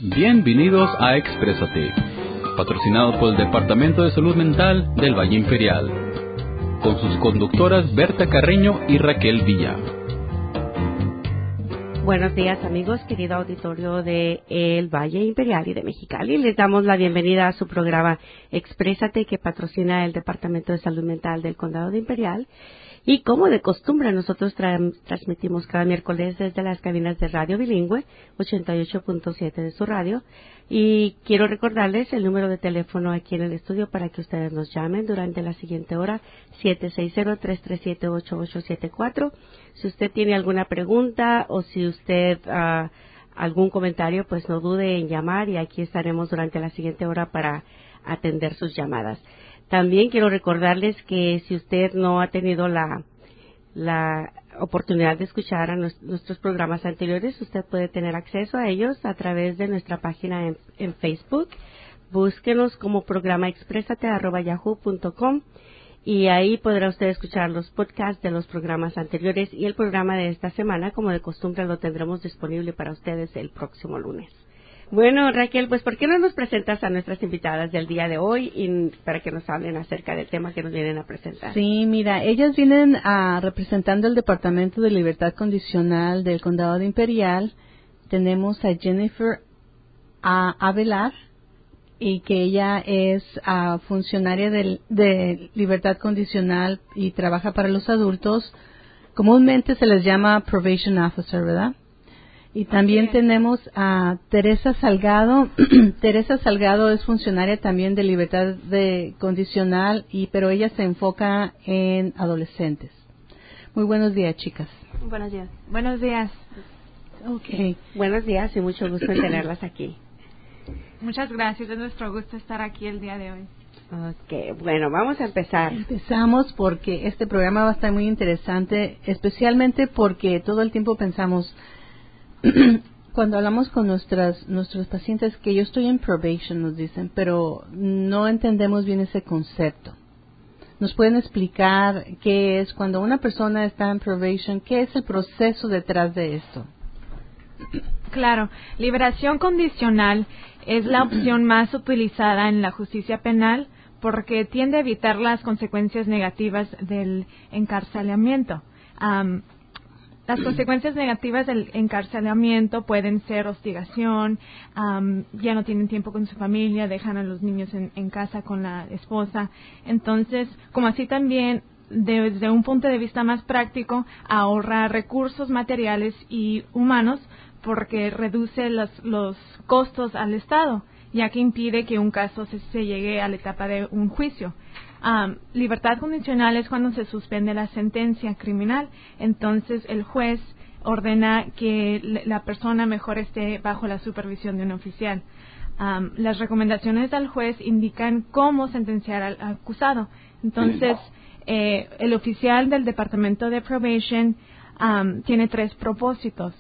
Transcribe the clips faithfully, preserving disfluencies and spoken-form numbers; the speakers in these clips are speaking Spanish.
Bienvenidos a Exprésate, patrocinado por el Departamento de Salud Mental del Valle Imperial, con sus conductoras Berta Carreño y Raquel Villa. Buenos días, amigos, querido auditorio de el Valle Imperial y de Mexicali. Les damos la bienvenida a su programa Exprésate, que patrocina el Departamento de Salud Mental del Condado de Imperial. Y como de costumbre, nosotros tra- transmitimos cada miércoles desde las cabinas de Radio Bilingüe, ochenta y ocho punto siete de su radio. Y quiero recordarles el número de teléfono aquí en el estudio para que ustedes nos llamen durante la siguiente hora, siete seis cero, tres tres siete, ocho ocho siete cuatro. Si usted tiene alguna pregunta o si usted uh, algún comentario, pues no dude en llamar y aquí estaremos durante la siguiente hora para atender sus llamadas. También quiero recordarles que si usted no ha tenido la, la oportunidad de escuchar a nos, nuestros programas anteriores, usted puede tener acceso a ellos a través de nuestra página en, en Facebook. Búsquenos como programa exprésate arroba yahoo punto com y ahí podrá usted escuchar los podcasts de los programas anteriores y el programa de esta semana, como de costumbre, lo tendremos disponible para ustedes el próximo lunes. Bueno, Raquel, pues ¿por qué no nos presentas a nuestras invitadas del día de hoy y para que nos hablen acerca del tema que nos vienen a presentar? Sí, mira, ellas vienen a, representando el Departamento de Libertad Condicional del Condado de Imperial. Tenemos a Jennifer a Avelar, y que ella es uh, funcionaria de, de Libertad Condicional y trabaja para los adultos. Comúnmente se les llama Probation Officer, ¿verdad? Y también okay. tenemos a Teresa Salgado. Teresa Salgado es funcionaria también de Libertad de Condicional, y pero ella se enfoca en adolescentes. Muy buenos días, chicas. Buenos días. Buenos días. Okay. Buenos días y mucho gusto en tenerlas aquí. Muchas gracias, es nuestro gusto estar aquí el día de hoy. Ok, bueno, vamos a empezar. Empezamos porque este programa va a estar muy interesante, especialmente porque todo el tiempo pensamos, cuando hablamos con nuestras nuestros pacientes, que yo estoy en probation, nos dicen, pero no entendemos bien ese concepto. ¿Nos pueden explicar qué es cuando una persona está en probation? ¿Qué es el proceso detrás de esto? Claro, liberación condicional es la opción más utilizada en la justicia penal porque tiende a evitar las consecuencias negativas del encarcelamiento. Um, las consecuencias negativas del encarcelamiento pueden ser hostigación, um, ya no tienen tiempo con su familia, dejan a los niños en, en casa con la esposa. Entonces, como así también, desde un punto de vista más práctico, ahorra recursos materiales y humanos porque reduce los, los costos al Estado, ya que impide que un caso se, se llegue a la etapa de un juicio. Um, libertad condicional es cuando se suspende la sentencia criminal, entonces el juez ordena que la persona mejor esté bajo la supervisión de un oficial. Um, las recomendaciones del juez indican cómo sentenciar al acusado. Entonces, eh, el oficial del Departamento de Probation um, tiene tres propósitos.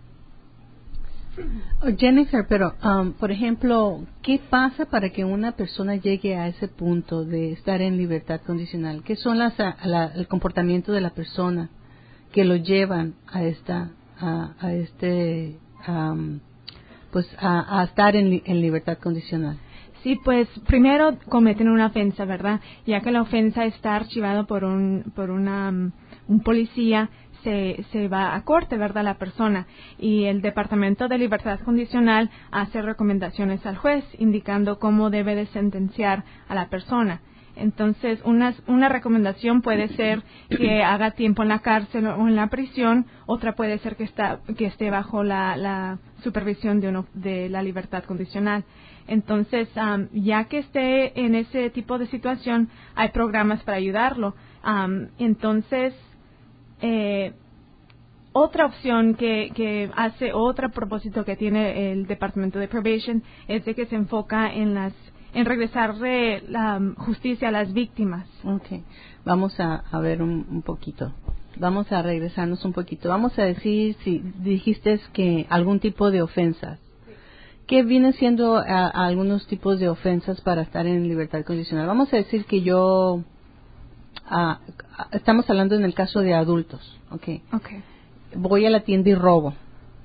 Oh, Jennifer, pero, um, por ejemplo, ¿qué pasa para que una persona llegue a ese punto de estar en libertad condicional? ¿Qué son las, a, la, el comportamiento de la persona que lo llevan a esta, a, a este, um, pues, a, a estar en, en libertad condicional? Sí, pues primero cometen una ofensa, ¿verdad? Ya que la ofensa está archivada por un, por una, um, un policía. Se, se va a corte, ¿verdad?, la persona, y el Departamento de Libertad Condicional hace recomendaciones al juez indicando cómo debe de sentenciar a la persona. Entonces, una, una recomendación puede ser que haga tiempo en la cárcel o en la prisión, otra puede ser que, está, que esté bajo la, la supervisión de, uno, de la libertad condicional. Entonces, um, ya que esté en ese tipo de situación, hay programas para ayudarlo. Um, entonces, Eh, otra opción que, que hace, otro propósito que tiene el Departamento de Probation es de que se enfoca en las en regresarle la justicia a las víctimas. Okay, vamos a, a ver un, un poquito. Vamos a regresarnos un poquito. Vamos a decir, si dijiste que algún tipo de ofensas. ¿Qué viene siendo a, a algunos tipos de ofensas para estar en libertad condicional? Vamos a decir que yo Ah, estamos hablando en el caso de adultos, okay. Okay. Voy a la tienda y robo.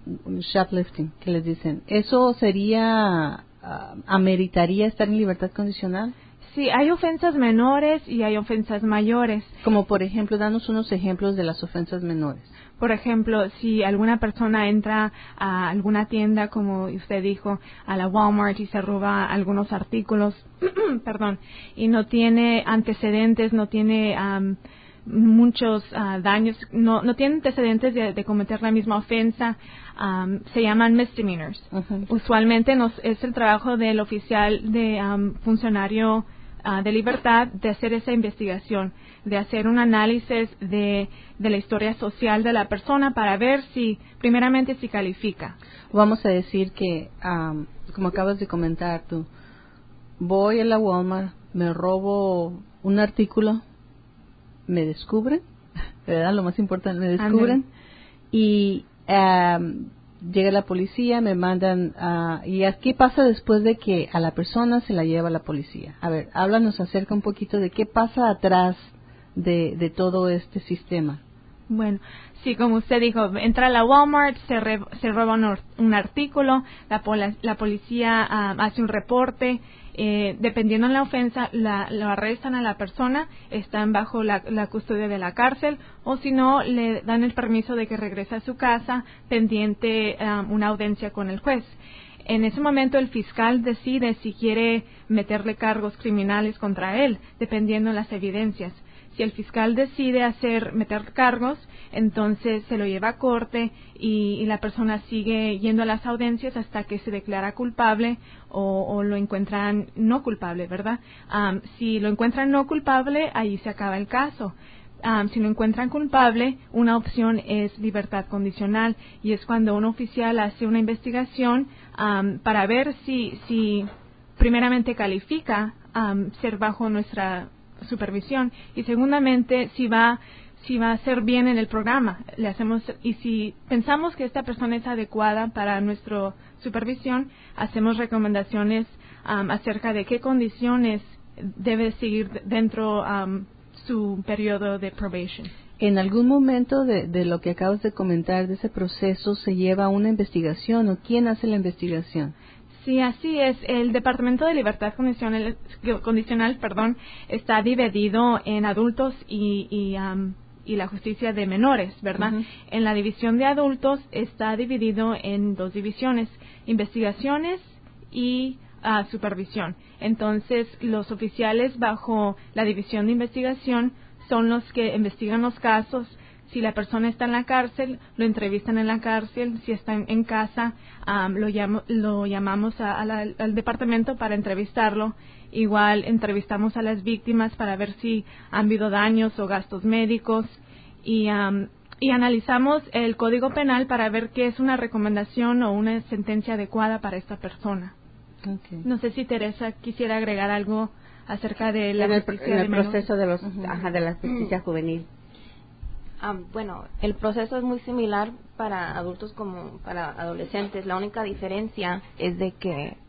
shoplifting, que les dicen, ¿eso sería, uh, ameritaría estar en libertad condicional? Sí, hay ofensas menores y hay ofensas mayores. Como por ejemplo, danos unos ejemplos de las ofensas menores. Por ejemplo, si alguna persona entra a alguna tienda, como usted dijo, a la Walmart y se roba algunos artículos, perdón, y no tiene antecedentes, no tiene um, muchos uh, daños, no, no tiene antecedentes de, de cometer la misma ofensa, um, se llaman misdemeanors. Uh-huh. Usualmente nos, es el trabajo del oficial de um, funcionario uh, de libertad de hacer esa investigación, de hacer un análisis de, de la historia social de la persona para ver si, primeramente, si califica. Vamos a decir que, um, como acabas de comentar tú, voy a la Walmart, me robo un artículo, me descubren, ¿verdad? Lo más importante, me descubren, André. y um, llega la policía, me mandan, uh, ¿y qué pasa después de que a la persona se la lleva la policía? A ver, háblanos acerca un poquito de qué pasa atrás de, de todo este sistema. Bueno, sí, como usted dijo, entra a la Walmart, se, re, se roba un, un artículo, la, pola, la policía uh, hace un reporte, eh, dependiendo de la ofensa, la, lo arrestan a la persona, están bajo la, la custodia de la cárcel, o si no, le dan el permiso de que regrese a su casa, pendiente um, una audiencia con el juez. En ese momento el fiscal decide si quiere meterle cargos criminales contra él, dependiendo de las evidencias. Si el fiscal decide hacer meter cargos, entonces se lo lleva a corte y, y la persona sigue yendo a las audiencias hasta que se declara culpable o, o lo encuentran no culpable, ¿verdad? Um, si lo encuentran no culpable, ahí se acaba el caso. Um, si lo encuentran culpable, una opción es libertad condicional y es cuando un oficial hace una investigación um, para ver si, si primeramente califica um, ser bajo nuestra supervisión y segundamente si va si va a hacer bien en el programa. Le hacemos y si pensamos que esta persona es adecuada para nuestra supervisión, hacemos recomendaciones um, acerca de qué condiciones debe seguir dentro um, su periodo de probation. En algún momento de, de lo que acabas de comentar de ese proceso se lleva una investigación o quién hace la investigación. Sí, así es. El Departamento de Libertad Condicional, condicional perdón, está dividido en adultos y, y, um, y la justicia de menores, ¿verdad? Uh-huh. En la división de adultos está dividido en dos divisiones, investigaciones y uh, supervisión. Entonces, los oficiales bajo la división de investigación son los que investigan los casos. Si la persona está en la cárcel, lo entrevistan en la cárcel. Si está en, en casa, um, lo, llamo, lo llamamos a, a la, al departamento para entrevistarlo. Igual entrevistamos a las víctimas para ver si han habido daños o gastos médicos. Y, um, y analizamos el Código Penal para ver qué es una recomendación o una sentencia adecuada para esta persona. Okay. No sé si Teresa quisiera agregar algo acerca de la en el, justicia en el de proceso de, los, uh-huh. ajá, de la justicia uh-huh. juvenil. Um, bueno, el proceso es muy similar para adultos como para adolescentes. La única diferencia es de que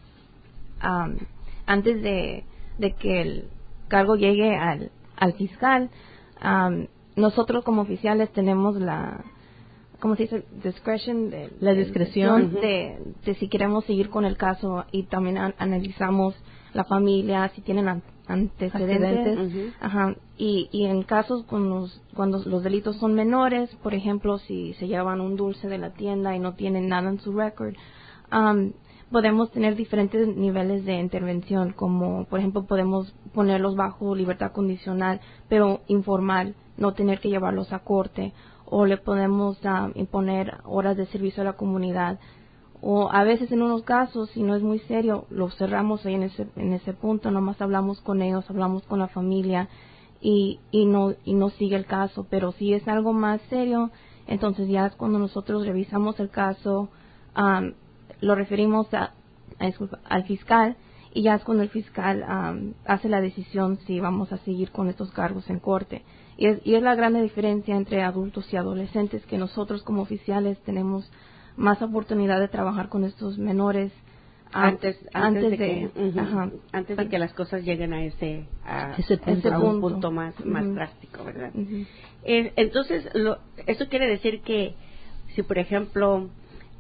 um, antes de, de que el cargo llegue al, al fiscal, um, nosotros como oficiales tenemos la, ¿cómo se dice? Discretion, de, la discreción de, de, de si queremos seguir con el caso y también an- analizamos la familia, si tienen an- antecedentes, uh-huh. Ajá. Y, y en casos con los, cuando los delitos son menores, por ejemplo, si se llevan un dulce de la tienda y no tienen nada en su récord, um, podemos tener diferentes niveles de intervención, como por ejemplo podemos ponerlos bajo libertad condicional, pero informal, no tener que llevarlos a corte, o le podemos um, imponer horas de servicio a la comunidad. O a veces en unos casos, si no es muy serio, lo cerramos ahí en ese en ese punto, nomás hablamos con ellos, hablamos con la familia y y no y no sigue el caso. Pero si es algo más serio, entonces ya es cuando nosotros revisamos el caso, um, lo referimos a, a disculpa, al fiscal y ya es cuando el fiscal um, hace la decisión si vamos a seguir con estos cargos en corte. Y es, y es la gran diferencia entre adultos y adolescentes, que nosotros como oficiales tenemos más oportunidad de trabajar con estos menores um, antes antes, antes de, de que, uh-huh, ajá, antes de que las cosas lleguen a ese a, ese punto, a un punto más uh-huh. más drástico, ¿verdad? Uh-huh. Eh, entonces lo, eso quiere decir que si por ejemplo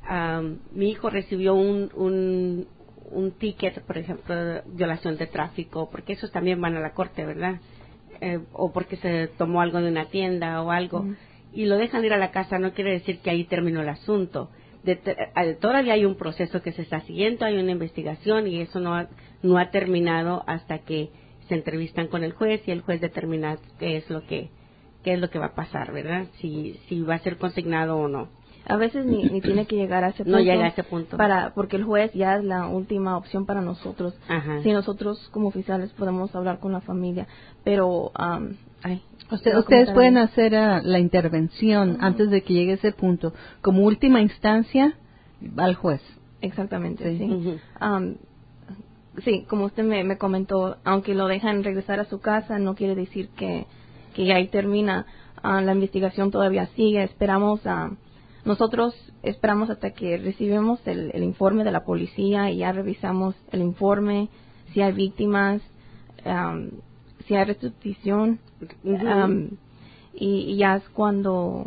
um, mi hijo recibió un, un, un ticket, por ejemplo, de violación de tráfico, porque esos también van a la corte, ¿verdad? Eh, o porque se tomó algo de una tienda o algo, uh-huh. y lo dejan ir a la casa, no quiere decir que ahí terminó el asunto. De, de, todavía hay un proceso que se está siguiendo, hay una investigación y eso no ha, no ha terminado hasta que se entrevistan con el juez y el juez determina qué es lo que qué es lo que va a pasar, ¿verdad? Si si va a ser consignado o no. A veces ni, ni tiene que llegar a ese punto. No llega a ese punto. Para, porque el juez ya es la última opción para nosotros. Ajá. Si nosotros como oficiales podemos hablar con la familia, pero um, ay, Usted, ustedes pueden hacer uh, la intervención uh-huh. antes de que llegue a ese punto. Como última instancia, al juez. Exactamente, sí. Sí, uh-huh. um, sí como usted me, me comentó, aunque lo dejan regresar a su casa, no quiere decir que, que ahí termina. Uh, la investigación todavía sigue. Esperamos, uh, nosotros esperamos hasta que recibimos el, el informe de la policía y ya revisamos el informe, si hay víctimas, um, si hay restitución, uh-huh. um, y, y ya es cuando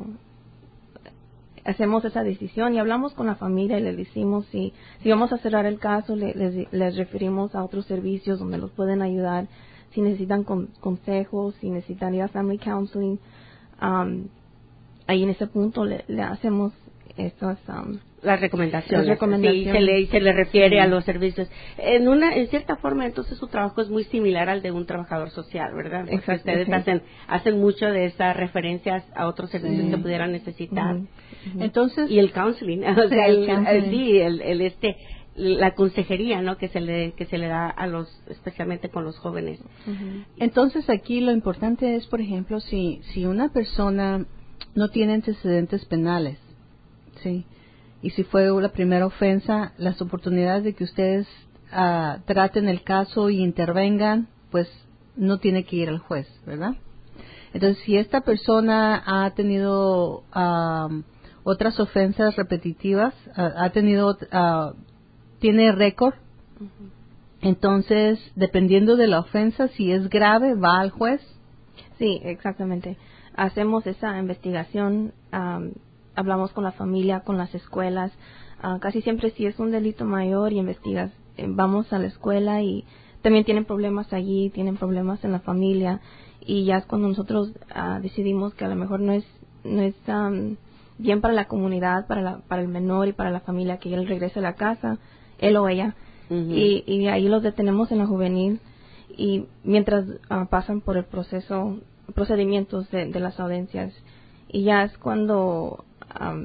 hacemos esa decisión y hablamos con la familia y les decimos si, si vamos a cerrar el caso, le, les, les referimos a otros servicios donde los pueden ayudar, si necesitan con, consejos, si necesitan ir a family counseling, um, ahí en ese punto le, le hacemos estas um, las recomendaciones, las recomendaciones. Sí, se le se le refiere sí. a los servicios en una en cierta forma. Entonces su trabajo es muy similar al de un trabajador social, ¿verdad? Porque ustedes sí. hacen hacen mucho de esas referencias a otros servicios sí. que pudieran necesitar. Uh-huh. Uh-huh. Entonces y el counseling, o sea, el, el, el, sí, el, el este la consejería, ¿no? que se le que se le da a los, especialmente con los jóvenes. Uh-huh. Entonces aquí lo importante es, por ejemplo, si si una persona no tiene antecedentes penales, sí, y si fue la primera ofensa, las oportunidades de que ustedes uh, traten el caso y intervengan, pues no tiene que ir al juez, ¿verdad? Entonces, si esta persona ha tenido uh, otras ofensas repetitivas, uh, ha tenido, uh, tiene récord, uh-huh. entonces, dependiendo de la ofensa, si es grave, va al juez. Sí, exactamente. Hacemos esa investigación, um, hablamos con la familia, con las escuelas. Uh, casi siempre si es un delito mayor y investigas, eh, vamos a la escuela y también tienen problemas allí, tienen problemas en la familia y ya es cuando nosotros uh, decidimos que a lo mejor no es no es um, bien para la comunidad, para la, para el menor y para la familia que él regrese a la casa, él o ella, uh-huh. y, y ahí los detenemos en la juvenil y mientras uh, pasan por el proceso procedimientos de, de las audiencias y ya es cuando Um,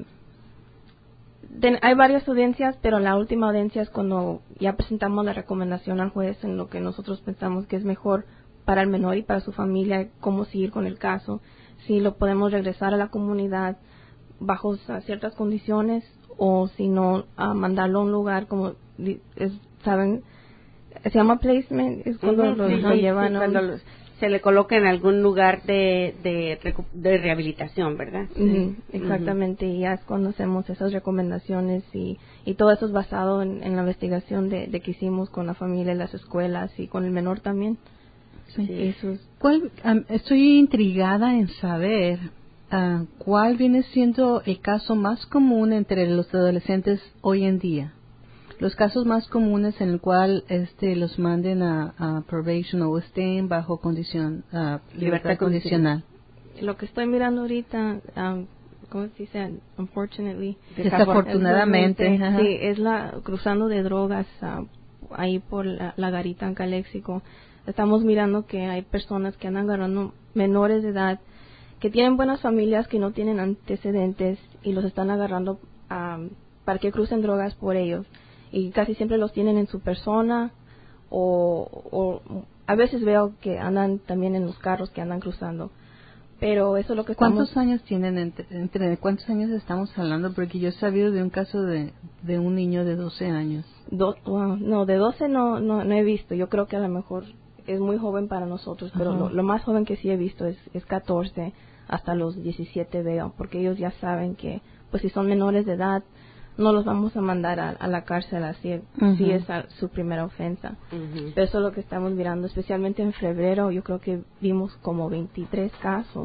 de, hay varias audiencias, pero la última audiencia es cuando ya presentamos la recomendación al juez en lo que nosotros pensamos que es mejor para el menor y para su familia, cómo seguir con el caso, si lo podemos regresar a la comunidad bajo uh, ciertas condiciones o si no, uh, mandarlo a un lugar como, es, ¿saben? Se llama placement, es cuando uh-huh, lo, sí, lo sí, llevan sí, a cuando los, se le coloca en algún lugar de de, de rehabilitación, ¿verdad? Uh-huh, exactamente, uh-huh. y ya es cuando hacemos esas recomendaciones y, y todo eso es basado en, en la investigación de, de que hicimos con la familia, las escuelas y con el menor también. Sí. Eso es. ¿Cuál, um, estoy intrigada en saber uh, cuál viene siendo el caso más común entre los adolescentes hoy en día. Los casos más comunes en el cual este los manden a, a probation o estén bajo condición uh, libertad, libertad condicional. Lo que estoy mirando ahorita, um, ¿cómo se dice? Unfortunately, desafortunadamente, es, sí, es la cruzando de drogas uh, ahí por la, la garita en Calexico. Estamos mirando que hay personas que andan agarrando menores de edad que tienen buenas familias, que no tienen antecedentes y los están agarrando um, para que crucen drogas por ellos. Y casi siempre los tienen en su persona o, o a veces veo que andan también en los carros que andan cruzando. Pero eso es lo que estamos... ¿Cuántos años tienen? Entre, entre cuántos años estamos hablando? Porque yo he sabido de un caso de, de un niño de doce años. Do, well, no, de doce no, no no he visto. Yo creo que a lo mejor es muy joven para nosotros, pero lo, lo más joven que sí he visto es, es catorce hasta los diecisiete veo, porque ellos ya saben que pues si son menores de edad no los vamos a mandar a, a la cárcel así uh-huh. si es a, su primera ofensa. Uh-huh. Pero eso es lo que estamos mirando, especialmente en febrero. Yo creo que vimos como veintitrés casos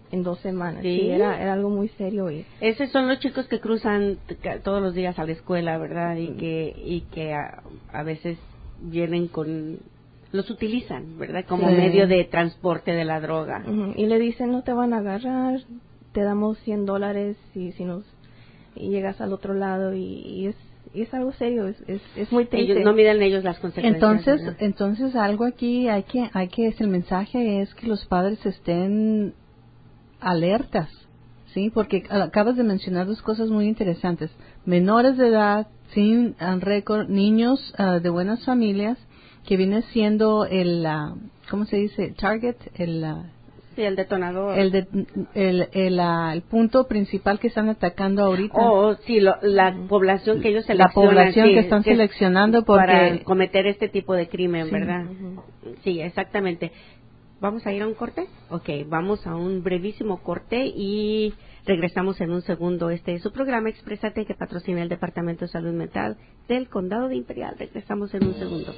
en dos semanas. Sí, sí era, era algo muy serio. Y esos son los chicos que cruzan t- todos los días a la escuela, ¿verdad? Y que y que a, a veces vienen con los utilizan, ¿verdad? Como sí. medio de transporte de la droga. uh-huh. y le dicen, no te van a agarrar, te damos cien dólares y si nos y llegas al otro lado y, y es y es algo serio, es es, es muy triste. Ellos no miden ellos las consecuencias. Entonces, ¿verdad? entonces algo aquí hay que hay que el mensaje es que los padres estén alertas, ¿sí? Porque acabas de mencionar dos cosas muy interesantes. Menores de edad, sin uh, récord, niños uh, de buenas familias, que viene siendo el, uh, ¿cómo se dice? Target, el... Uh, sí, el detonador. El, de, el, el, uh, el punto principal que están atacando ahorita. Oh, sí, lo, la población que ellos seleccionan. La población sí, que están que seleccionando porque, para cometer este tipo de crimen, sí. ¿verdad? Uh-huh. Sí, exactamente. ¿Vamos a ir a un corte? Ok, vamos a un brevísimo corte y regresamos en un segundo. Este es su programa Exprésate, que patrocina el Departamento de Salud Mental del Condado de Imperial. Regresamos en un segundo.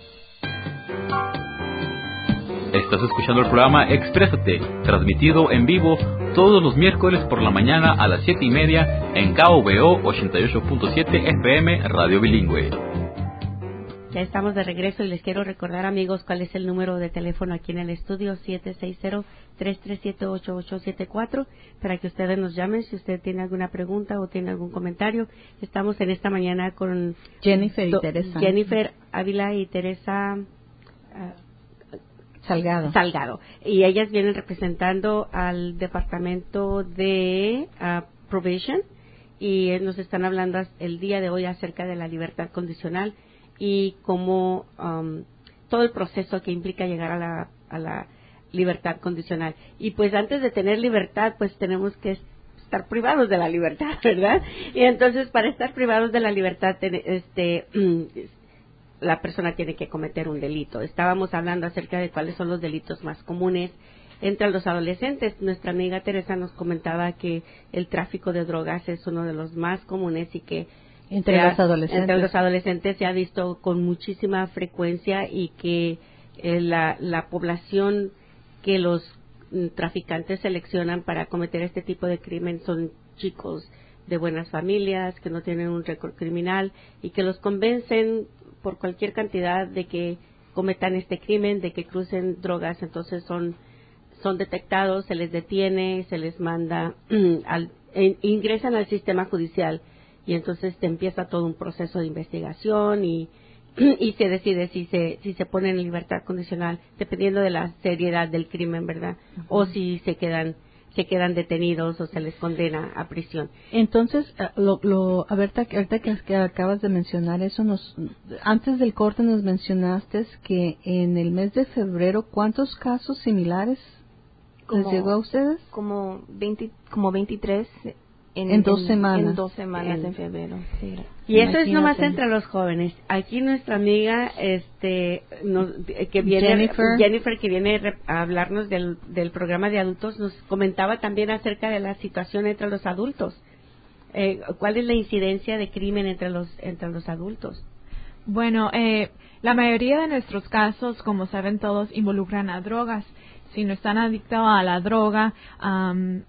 Estás escuchando el programa Exprésate, transmitido en vivo todos los miércoles por la mañana a las siete y media en K V O ochenta y ocho punto siete F M Radio Bilingüe. Ya estamos de regreso y les quiero recordar, amigos, cuál es el número de teléfono aquí en el estudio, siete seis cero, tres tres siete, ocho ocho siete cuatro, para que ustedes nos llamen si usted tiene alguna pregunta o tiene algún comentario. Estamos en esta mañana con Jennifer y do, Teresa. Jennifer Ávila y Teresa uh, Salgado. Salgado. Y ellas vienen representando al Departamento de uh, Probation y nos están hablando el día de hoy acerca de la libertad condicional y cómo um, todo el proceso que implica llegar a la, a la libertad condicional. Y pues antes de tener libertad, pues tenemos que estar privados de la libertad, ¿verdad? Y entonces para estar privados de la libertad, este, la persona tiene que cometer un delito. Estábamos hablando acerca de cuáles son los delitos más comunes entre los adolescentes. Nuestra amiga Teresa nos comentaba que el tráfico de drogas es uno de los más comunes y que Entre ha, los adolescentes. Entre los adolescentes se ha visto con muchísima frecuencia y que eh, la, la población que los mm, traficantes seleccionan para cometer este tipo de crimen son chicos de buenas familias, que no tienen un récord criminal y que los convencen por cualquier cantidad de que cometan este crimen, de que crucen drogas, entonces son, son detectados, se les detiene, se les manda, al, e, ingresan al sistema judicial. Y entonces te empieza todo un proceso de investigación y, y se decide si se si se pone en libertad condicional dependiendo de la seriedad del crimen, ¿verdad? Uh-huh. O si se quedan se quedan detenidos o se les condena a prisión. Entonces, lo, lo a ver, ahorita que, que acabas de mencionar eso, nos antes del corte nos mencionaste que en el mes de febrero, ¿cuántos casos similares como, les llegó a ustedes? Como veinte, como veintitrés. En, en dos en, semanas. En dos semanas, en, en febrero. Sí. Y eso es nomás entre los jóvenes. Aquí nuestra amiga, este, nos, que viene, Jennifer. Jennifer, que viene a hablarnos del, del programa de adultos, nos comentaba también acerca de la situación entre los adultos. Eh, ¿Cuál es la incidencia de crimen entre los entre los adultos? Bueno, eh, la mayoría de nuestros casos, como saben todos, involucran a drogas. Si no están adictos a la droga, um,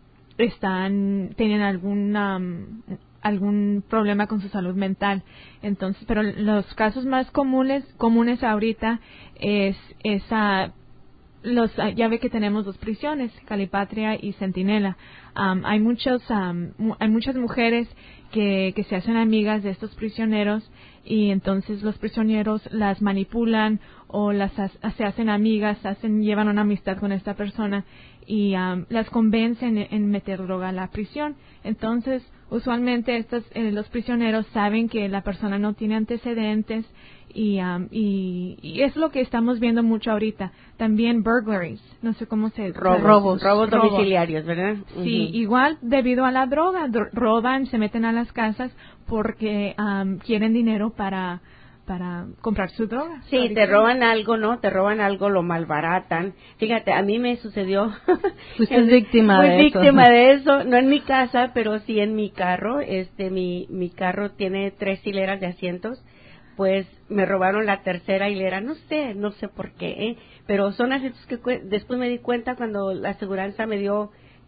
están tienen algún um, algún problema con su salud mental. Entonces, pero los casos más comunes comunes ahorita es esa los ya ve que tenemos dos prisiones, Calipatria y Centinela. Um, hay muchos um, hay muchas mujeres que que se hacen amigas de estos prisioneros y entonces los prisioneros las manipulan o las se hacen amigas, hacen llevan una amistad con esta persona y um, las convencen en, en meter droga a la prisión. Entonces, usualmente estos, eh, los prisioneros saben que la persona no tiene antecedentes y, um, y, y es lo que estamos viendo mucho ahorita. También burglaries, no sé cómo se... Robos, robos, robos domiciliarios, ¿verdad? Sí, uh-huh. Igual debido a la droga, dro- roban, se meten a las casas porque um, quieren dinero para... para comprar su droga. Sí, te roban algo, ¿no? Te roban algo, lo malbaratan. Fíjate, a mí me sucedió... Usted es víctima de eso. víctima de eso, no en mi casa, pero sí en mi carro. Este, mi, mi carro tiene tres hileras de asientos, pues me robaron la tercera hilera, no sé, no sé por qué, ¿eh? Pero son asientos que cu- después me di cuenta cuando la aseguranza me dio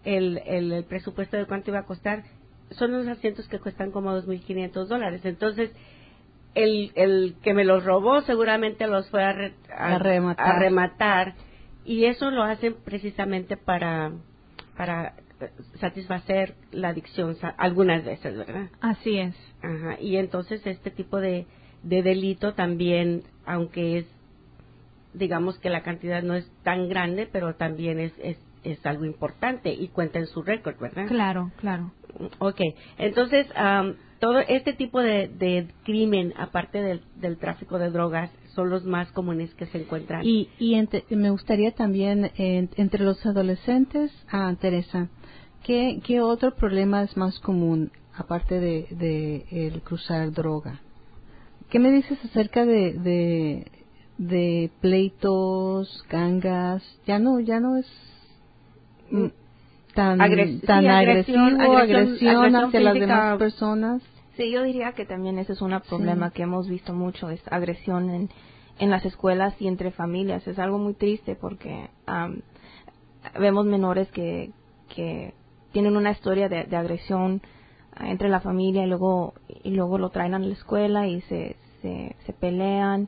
el, el, el presupuesto de cuánto iba a costar. Son unos asientos que cuestan como dos mil quinientos dólares. Entonces, el, el que me los robó seguramente los fue a, re, a, a, rematar. a rematar. Y eso lo hacen precisamente para, para satisfacer la adicción algunas veces, ¿verdad? Así es. Ajá. Y entonces este tipo de, de delito también, aunque es, digamos que la cantidad no es tan grande, pero también es, es, es algo importante y cuenta en su récord, ¿verdad? Claro, claro. Ok, entonces um, todo este tipo de, de crimen, aparte del, del tráfico de drogas, son los más comunes que se encuentran. Y, y entre, me gustaría también, eh, entre los adolescentes, ah, Teresa, ¿qué, ¿qué otro problema es más común, aparte de, de el cruzar droga? ¿Qué me dices acerca de, de, de pleitos, gangas? Ya no, ya no es mm, tan, Agres- tan sí, agresivo, agresión, agresión, agresión, agresión hacia las física. demás personas. Sí, yo diría que también ese es un problema Sí. que hemos visto mucho, es agresión en, en las escuelas y entre familias. Es algo muy triste porque um, vemos menores que, que tienen una historia de, de agresión uh, entre la familia y luego y luego lo traen a la escuela y se se, se pelean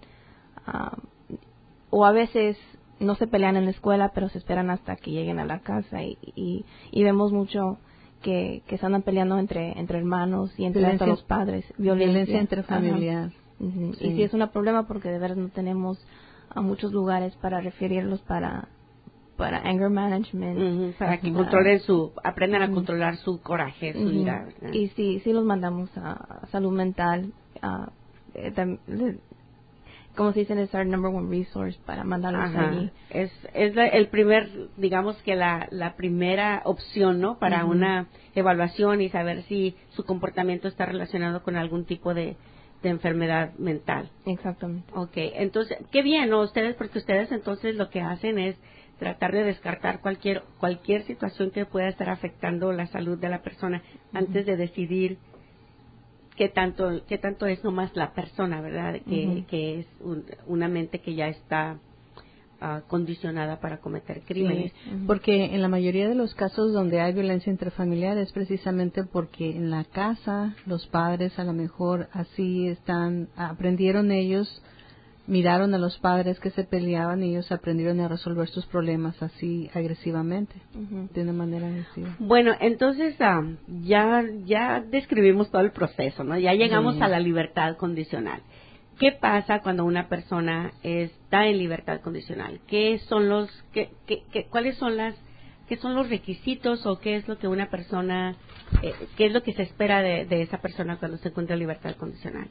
um, o a veces no se pelean en la escuela pero se esperan hasta que lleguen a la casa y, y, y vemos mucho que, que se andan peleando entre entre hermanos y entre Violencia, hasta los padres, violencia, violencia intrafamiliar. Uh-huh. Sí. Y sí es un problema porque de verdad no tenemos a muchos lugares para referirlos para para anger management, Uh-huh, para que uh, controlen su, aprendan a uh-huh. controlar su coraje, su uh-huh. ira, ¿verdad? Y sí, sí los mandamos a, a salud mental, uh, eh, tam, le, como se dice, es our number one resource para mandarlos Ajá. allí. Es, es la, el primer, digamos que la, la primera opción, ¿no? Para Uh-huh. una evaluación y saber si su comportamiento está relacionado con algún tipo de, de enfermedad mental. Exactamente. Okay, entonces, qué bien, ¿no? Ustedes, porque ustedes entonces lo que hacen es tratar de descartar cualquier cualquier situación que pueda estar afectando la salud de la persona uh-huh. antes de decidir qué tanto qué tanto es nomás la persona, ¿verdad? Que, uh-huh. que es un, una mente que ya está uh, condicionada para cometer crímenes. Sí, uh-huh. Porque en la mayoría de los casos donde hay violencia intrafamiliar es precisamente porque en la casa los padres a lo mejor así están, aprendieron ellos, miraron a los padres que se peleaban y ellos aprendieron a resolver sus problemas así agresivamente, uh-huh. de una manera agresiva. Bueno, entonces um, ya ya describimos todo el proceso, ¿no? Ya llegamos sí. a la libertad condicional. ¿Qué pasa cuando una persona está en libertad condicional? ¿Qué son los qué, qué, qué, cuáles son las qué son los requisitos o qué es lo que una persona eh, qué es lo que se espera de, de esa persona cuando se encuentra en libertad condicional?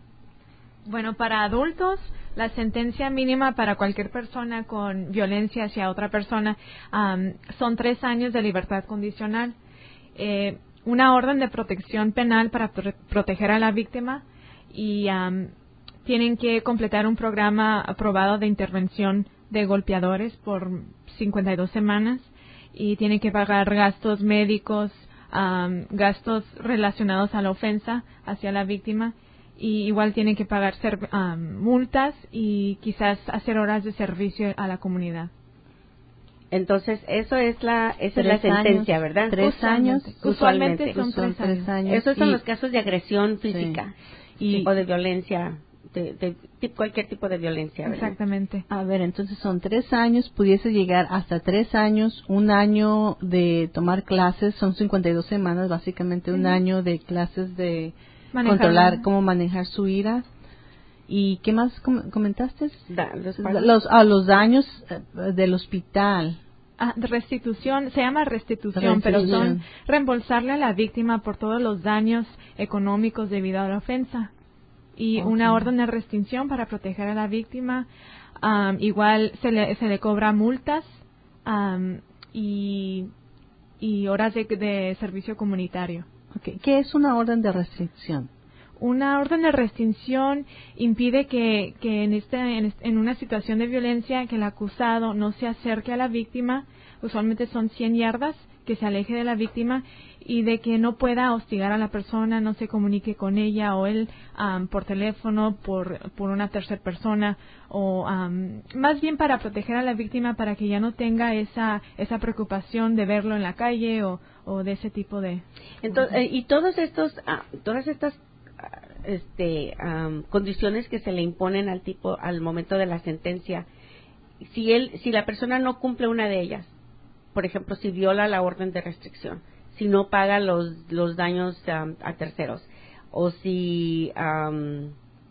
Bueno, para adultos, la sentencia mínima para cualquier persona con violencia hacia otra persona um, son tres años de libertad condicional. Eh, una orden de protección penal para pr- proteger a la víctima y um, tienen que completar un programa aprobado de intervención de golpeadores por cincuenta y dos semanas y tienen que pagar gastos médicos, um, gastos relacionados a la ofensa hacia la víctima. Y igual tienen que pagar ser, um, multas y quizás hacer horas de servicio a la comunidad. Entonces, eso es la esa es la sentencia, años, ¿verdad? Tres años. Usualmente, usualmente son son tres años. años. Esos son y, los casos de agresión física sí. y, o de violencia, de, de, de cualquier tipo de violencia, ¿verdad? Exactamente. A ver, entonces son tres años, pudiese llegar hasta tres años, un año de tomar clases, son cincuenta y dos semanas, básicamente un uh-huh. año de clases de manejar, controlar cómo manejar su ira. ¿Y qué más com- comentaste? Da, los, los, a los daños uh, del hospital. Ah, restitución, se llama restitución, restitución, pero son reembolsarle a la víctima por todos los daños económicos debido a la ofensa. Y okay. una orden de restricción para proteger a la víctima. Um, igual se le, se le cobra multas um, y, y horas de, de servicio comunitario. Okay. ¿Qué es una orden de restricción? Una orden de restricción impide que, que en, este, en, este, en una situación de violencia que el acusado no se acerque a la víctima, usualmente son cien yardas, que se aleje de la víctima y de que no pueda hostigar a la persona, no se comunique con ella o él um, por teléfono, por, por una tercera persona, o um, más bien para proteger a la víctima para que ya no tenga esa esa preocupación de verlo en la calle o, o de ese tipo de... Entonces, eh, y todos estos, ah, todas estas este um, condiciones que se le imponen al tipo al momento de la sentencia, si él si la persona no cumple una de ellas, por ejemplo, si viola la orden de restricción, si no paga los los daños um, a terceros, o si um,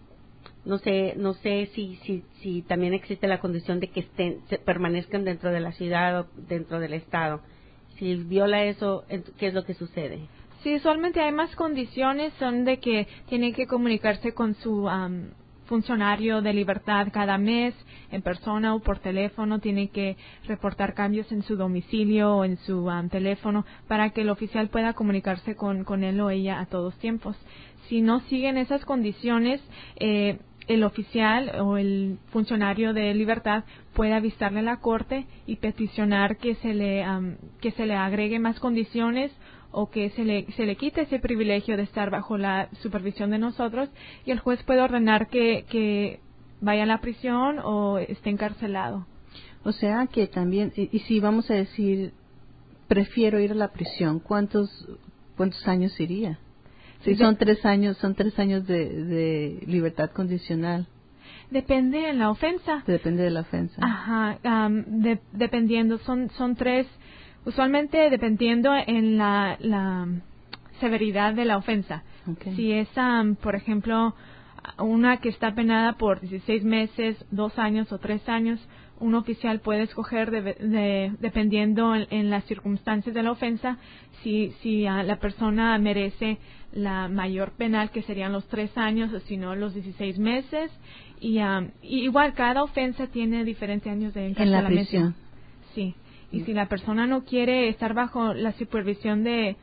no sé no sé si si si también existe la condición de que estén se permanezcan dentro de la ciudad o dentro del estado, si viola eso, ¿qué es lo que sucede? Sí, usualmente hay más condiciones, son de que tiene que comunicarse con su um, funcionario de libertad cada mes, en persona o por teléfono, tiene que reportar cambios en su domicilio o en su um, teléfono para que el oficial pueda comunicarse con, con él o ella a todos tiempos. Si no siguen esas condiciones, eh, el oficial o el funcionario de libertad puede avisarle a la corte y peticionar que se le um, que se le agregue más condiciones o que se le se le quite ese privilegio de estar bajo la supervisión de nosotros, y el juez puede ordenar que que vaya a la prisión o esté encarcelado. O sea que también, y, y si vamos a decir prefiero ir a la prisión, ¿cuántos cuántos años iría? Si son tres años, son tres años de, de libertad condicional. Depende de la ofensa. Depende de la ofensa. Ajá, um, de, dependiendo, son son tres, usualmente dependiendo en la, la severidad de la ofensa. Okay. Si es, um, por ejemplo, una que está penada por dieciséis meses, dos años o tres años, un oficial puede escoger, de, de, dependiendo en, en las circunstancias de la ofensa, si, si uh, la persona merece la mayor penal, que serían los tres años, o si no, los dieciséis meses. Y, um, y igual, cada ofensa tiene diferentes años de encarcelamiento. En la prisión. Sí. Y si la persona no quiere estar bajo la supervisión de,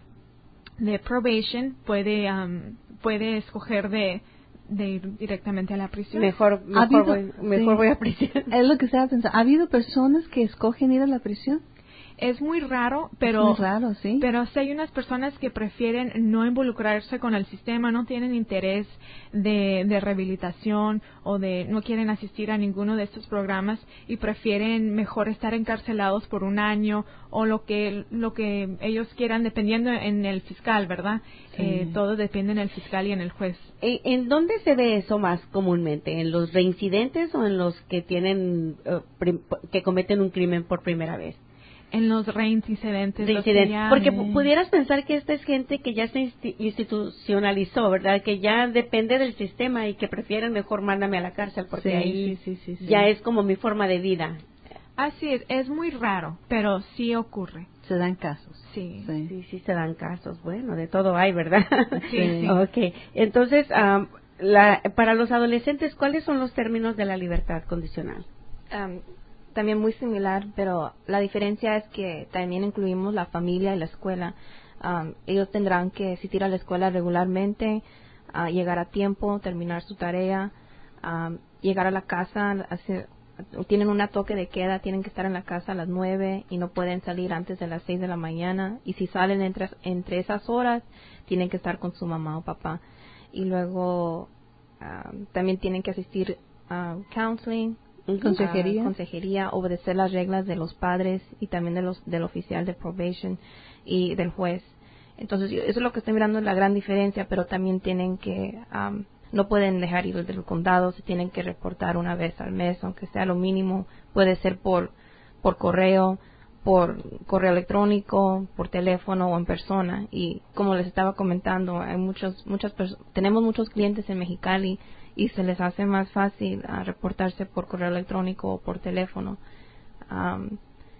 de probation, puede, um, puede escoger de de ir directamente a la prisión. Mejor, mejor, habido, voy, mejor sí. voy a prisión. Es lo que estaba pensando. ¿Ha habido personas que escogen ir a la prisión? Es muy raro, pero es muy raro, sí. Pero sí hay unas personas que prefieren no involucrarse con el sistema, no tienen interés de, de rehabilitación o de no quieren asistir a ninguno de estos programas y prefieren mejor estar encarcelados por un año o lo que lo que ellos quieran, dependiendo en el fiscal, ¿verdad? Sí. Eh, todo depende en el fiscal y en el juez. ¿En dónde se ve eso más comúnmente? ¿En los reincidentes o en los que tienen uh, prim, que cometen un crimen por primera vez? En los reincidentes. Reincidentes. Porque eh. pudieras pensar que esta es gente que ya se institucionalizó, ¿verdad? Que ya depende del sistema y que prefieren mejor mándame a la cárcel porque sí, ahí sí, sí, sí, ya sí. es como mi forma de vida. Así es, es muy raro, pero sí ocurre. Se dan casos. Sí. Sí, sí, sí se dan casos. Bueno, de todo hay, ¿verdad? Sí, sí. Okay. Entonces, um, la, para los adolescentes, ¿cuáles son los términos de la libertad condicional? Um, también muy similar, pero la diferencia es que también incluimos la familia y la escuela. Um, ellos tendrán que asistir a la escuela regularmente, uh, llegar a tiempo, terminar su tarea, um, llegar a la casa, hacer, tienen una toque de queda, tienen que estar en la casa a las nueve y no pueden salir antes de las seis de la mañana. Y si salen entre, entre esas horas, tienen que estar con su mamá o papá. Y luego um, también tienen que asistir a counseling, consejería, uh, consejería, obedecer las reglas de los padres y también de los del oficial de probation y del juez. Entonces, eso es lo que estoy mirando, la gran diferencia, pero también tienen que, um, no pueden dejar ir del condado, se tienen que reportar una vez al mes, aunque sea lo mínimo, puede ser por, por correo, por correo electrónico, por teléfono o en persona. Y como les estaba comentando, hay muchos, muchas personas, tenemos muchos clientes en Mexicali y se les hace más fácil uh, reportarse por correo electrónico o por teléfono. Um,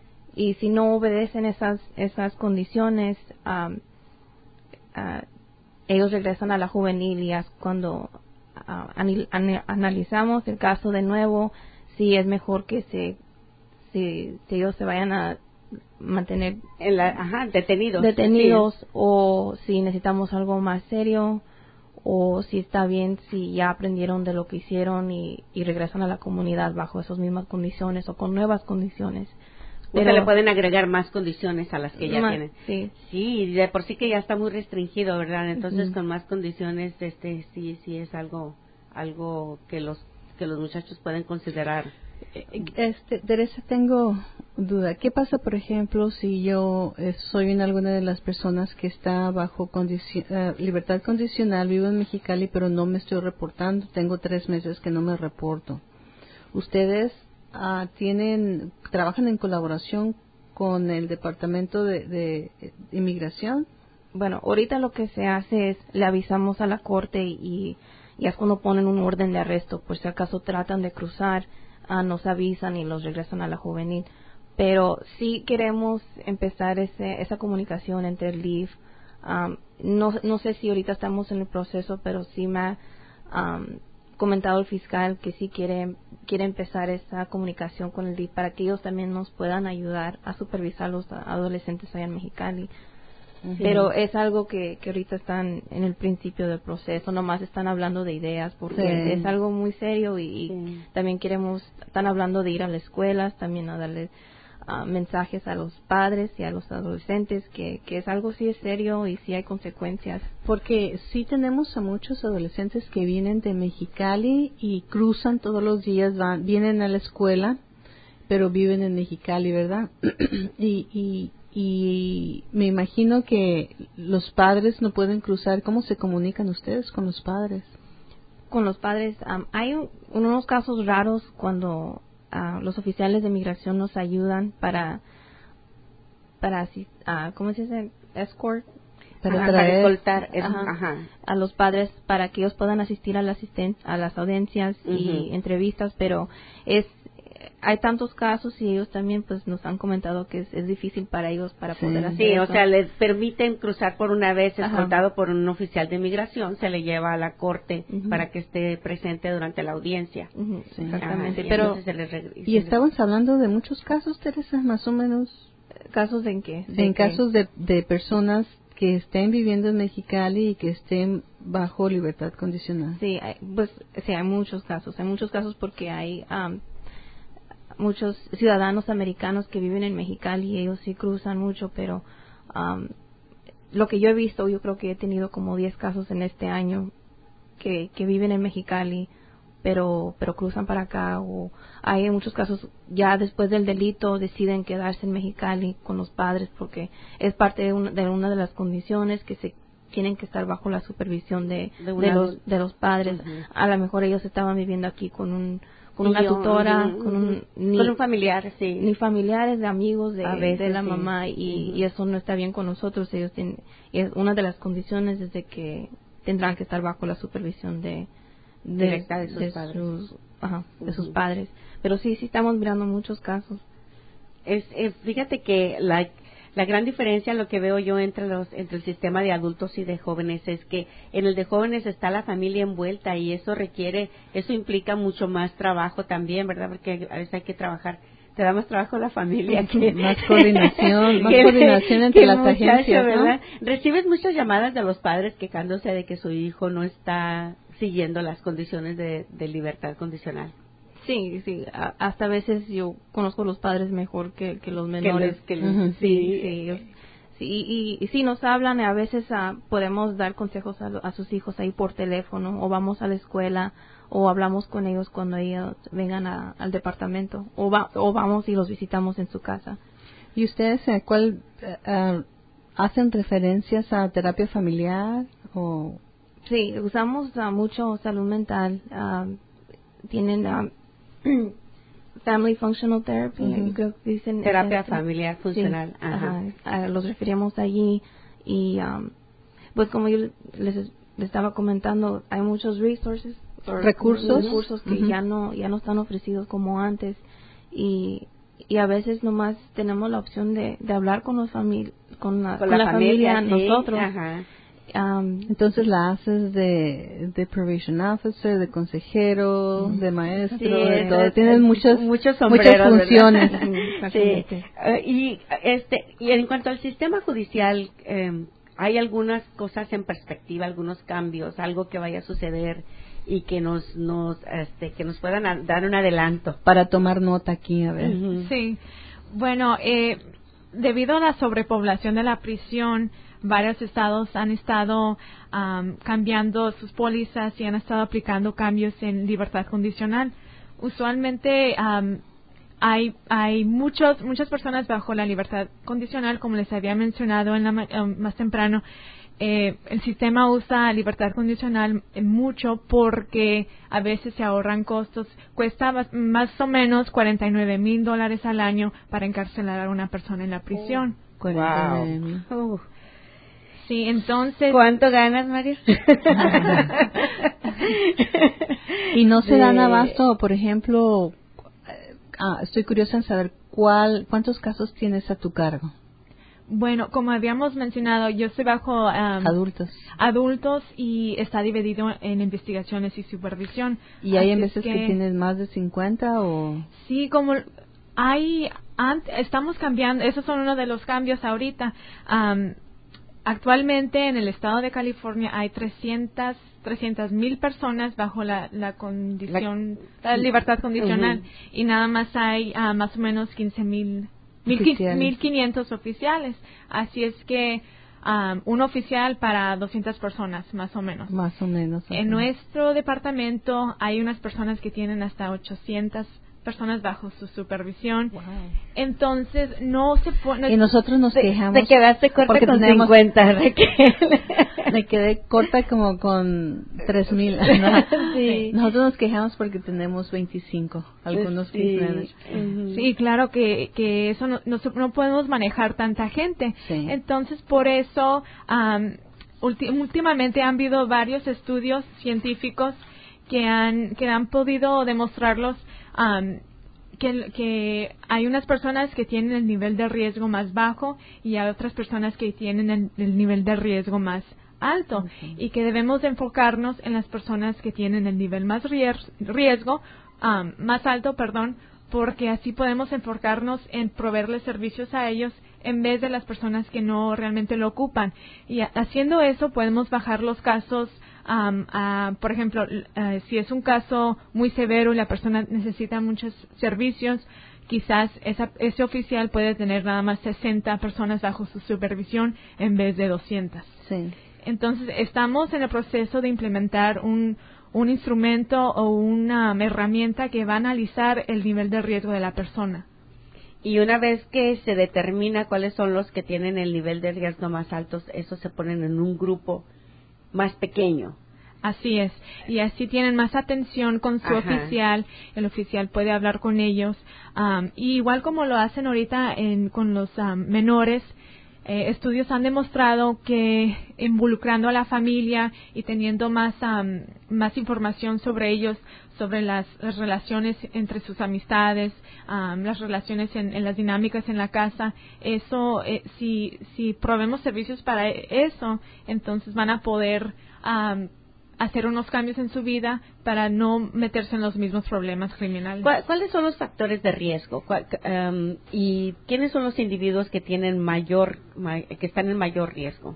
y si no obedecen esas esas condiciones, um, uh, ellos regresan a la juvenil, y es cuando uh, anil, an, analizamos el caso de nuevo, si es mejor que se si, si ellos se vayan a mantener en la, ajá, detenidos, detenidos sí. O si necesitamos algo más serio, o si está bien si ya aprendieron de lo que hicieron y, y regresan a la comunidad bajo esas mismas condiciones o con nuevas condiciones. Pero, o sea, le pueden agregar más condiciones a las que ya más, tienen. Sí. Sí, de por sí que ya está muy restringido, ¿verdad? Entonces, uh-huh. con más condiciones, este, sí, sí es algo, algo que los, que los muchachos pueden considerar. Este, Teresa, tengo duda. ¿Qué pasa, por ejemplo, si yo eh, soy una alguna de las personas que está bajo condici- uh, libertad condicional, vivo en Mexicali, pero no me estoy reportando? Tengo tres meses que no me reporto. ¿Ustedes uh, tienen, trabajan en colaboración con el Departamento de, de, de Inmigración? Bueno, ahorita lo que se hace es le avisamos a la corte y, y es cuando ponen un orden de arresto, por si acaso tratan de cruzar. Uh, nos avisan y los regresan a la juvenil, pero sí queremos empezar ese, esa comunicación entre el L I F. Um, no, no sé si ahorita estamos en el proceso, pero sí me ha um, comentado el fiscal que sí quiere, quiere empezar esa comunicación con el L I F para que ellos también nos puedan ayudar a supervisar a los adolescentes allá en Mexicali. Uh-huh. Pero es algo que, que ahorita están en el principio del proceso, nomás están hablando de ideas porque sí. es algo muy serio y, y sí. también queremos, están hablando de ir a las escuelas, también a darles uh, mensajes a los padres y a los adolescentes que, que es algo sí es serio y sí hay consecuencias. Porque sí tenemos a muchos adolescentes que vienen de Mexicali y cruzan todos los días, van, vienen a la escuela, pero viven en Mexicali, ¿verdad? y, y Y me imagino que los padres no pueden cruzar. ¿Cómo se comunican ustedes con los padres? Con los padres, um, hay un, unos casos raros cuando uh, los oficiales de migración nos ayudan para, para uh, ¿cómo se dice? Escort. Para, ajá, para escoltar es, ajá, ajá. a los padres para que ellos puedan asistir a, la asisten- a las audiencias uh-huh. y entrevistas, pero es hay tantos casos y ellos también pues nos han comentado que es, es difícil para ellos para sí. poder hacer sí, eso. o sea, les permiten cruzar por una vez escoltado Ajá. por un oficial de inmigración, se le lleva a la corte uh-huh. para que esté presente durante la audiencia. Uh-huh. Sí. Exactamente. Ajá, pero se les re- y estábamos hablando de muchos casos, Teresa, más o menos. ¿Casos en qué? ¿De en qué? casos de, de personas que estén viviendo en Mexicali y que estén bajo libertad condicional. Sí, hay, pues sí, hay muchos casos, hay muchos casos porque hay um, muchos ciudadanos americanos que viven en Mexicali y ellos sí cruzan mucho, pero um, lo que yo he visto, yo creo que he tenido como diez casos en este año que, que viven en Mexicali, pero pero cruzan para acá, o hay muchos casos ya después del delito deciden quedarse en Mexicali con los padres porque es parte de, un, de una de las condiciones que se tienen que estar bajo la supervisión de, de, de los de los padres. Uh-huh. A lo mejor ellos estaban viviendo aquí con un con una yo, tutora, uh-huh, con un ni, con un familiar, sí, ni familiares, de amigos de, veces, de la sí. mamá y, uh-huh. y eso no está bien con nosotros. Ellos tienen, y es una de las condiciones es de que tendrán que estar bajo la supervisión de de, directa de sus de padres, sus, ajá, uh-huh. de sus padres. Pero sí, sí estamos mirando muchos casos. Es, eh, fíjate que la La gran diferencia, lo que veo yo entre los entre el sistema de adultos y de jóvenes, es que en el de jóvenes está la familia envuelta y eso requiere, eso implica mucho más trabajo también, ¿verdad? Porque a veces hay que trabajar, te da más trabajo la familia que más coordinación, más que, coordinación entre las muchacho, agencias, ¿no? ¿verdad? Recibes muchas llamadas de los padres quejándose de que su hijo no está siguiendo las condiciones de, de libertad condicional. Sí, sí, a, hasta a veces yo conozco a los padres mejor que, que los menores. Que les, que les, uh-huh. Sí, sí, ellos, sí y, y, y sí nos hablan, a veces uh, podemos dar consejos a, a sus hijos ahí por teléfono, o vamos a la escuela, o hablamos con ellos cuando ellos vengan a, al departamento, o, va, o vamos y los visitamos en su casa. ¿Y ustedes uh, cuál uh, hacen referencias a terapia familiar? O sí, usamos uh, mucho salud mental, uh, tienen... Uh, Family Functional Therapy, uh-huh. creo que dicen terapia este, familiar funcional. Sí, ajá. Ajá, los referimos allí y um, pues como yo les, les estaba comentando, hay muchos resources, recursos, recursos que uh-huh. ya no ya no están ofrecidos como antes y y a veces nomás tenemos la opción de, de hablar con los famili- con la, con con la, la familia, familia sí, nosotros. Ajá. Um, Entonces la haces de, de probation officer, de consejero, mm. de maestro, sí, de todo. Tienes muchas, muchos muchas funciones. Sí. Uh, y este y en cuanto al sistema judicial, eh, hay algunas cosas en perspectiva, algunos cambios, algo que vaya a suceder y que nos nos este que nos puedan a, dar un adelanto para tomar nota aquí, a ver. Uh-huh. Sí. Bueno, eh, debido a la sobrepoblación de la prisión, varios estados han estado um, cambiando sus pólizas y han estado aplicando cambios en libertad condicional. Usualmente um, hay hay muchos muchas personas bajo la libertad condicional, como les había mencionado en la, um, más temprano. Eh, el sistema usa libertad condicional mucho porque a veces se ahorran costos. Cuesta más, más o menos cuarenta y nueve mil dólares al año para encarcelar a una persona en la prisión. Oh, cuarenta y nueve mil. Wow. Uh. Sí, entonces... ¿Cuánto ganas, María? Y no se dan abasto, por ejemplo, ah, estoy curiosa en saber cuál, cuántos casos tienes a tu cargo. Bueno, como habíamos mencionado, yo estoy bajo um, adultos adultos y está dividido en investigaciones y supervisión. ¿Y hay Así en veces que, que tienes más de cincuenta o...? Sí, como hay... Ant, estamos cambiando, esos son uno de los cambios ahorita. Um, actualmente en el estado de California hay trescientas mil personas bajo la, la condición, la, la libertad condicional uh-huh. y nada más hay uh, más o menos quince mil mil quinientos oficiales, así es que um, un oficial para doscientas personas, más o menos. Más o menos. En nuestro departamento hay unas personas que tienen hasta ochocientas personas bajo su supervisión. Wow. Entonces, no se pone... Y nosotros nos te, quejamos... Te quedaste corta con tenemos, cincuenta, Raquel. Me quedé corta como con tres mil. ¿No? Sí. Nosotros nos quejamos porque tenemos veinticinco, algunos sí. que uh-huh. Sí, claro que, que eso no, no, no podemos manejar tanta gente. Sí. Entonces, por eso, um, ulti- últimamente han habido varios estudios científicos que han, que han podido demostrarlos Um, que, que hay unas personas que tienen el nivel de riesgo más bajo y hay otras personas que tienen el, el nivel de riesgo más alto okay. y que debemos enfocarnos en las personas que tienen el nivel más riesgo, um, más alto, perdón, porque así podemos enfocarnos en proveerles servicios a ellos en vez de las personas que no realmente lo ocupan. Y a, haciendo eso podemos bajar los casos. Um, uh, por ejemplo, uh, si es un caso muy severo y la persona necesita muchos servicios, quizás esa, ese oficial puede tener nada más sesenta personas bajo su supervisión en vez de doscientas. Sí. Entonces, estamos en el proceso de implementar un, un instrumento o una herramienta que va a analizar el nivel de riesgo de la persona. Y una vez que se determina cuáles son los que tienen el nivel de riesgo más alto, esos se ponen en un grupo más pequeño. Así es, y así tienen más atención con su Ajá. oficial, el oficial puede hablar con ellos, um, y igual como lo hacen ahorita en, con los um, menores, eh, estudios han demostrado que involucrando a la familia y teniendo más um, más información sobre ellos, sobre las, las relaciones entre sus amistades, um, las relaciones en, en las dinámicas en la casa, eso, eh, si si proveemos servicios para eso, entonces van a poder um, hacer unos cambios en su vida para no meterse en los mismos problemas criminales. ¿Cuáles son los factores de riesgo? Um, ¿Y quiénes son los individuos que tienen mayor, que están en mayor riesgo?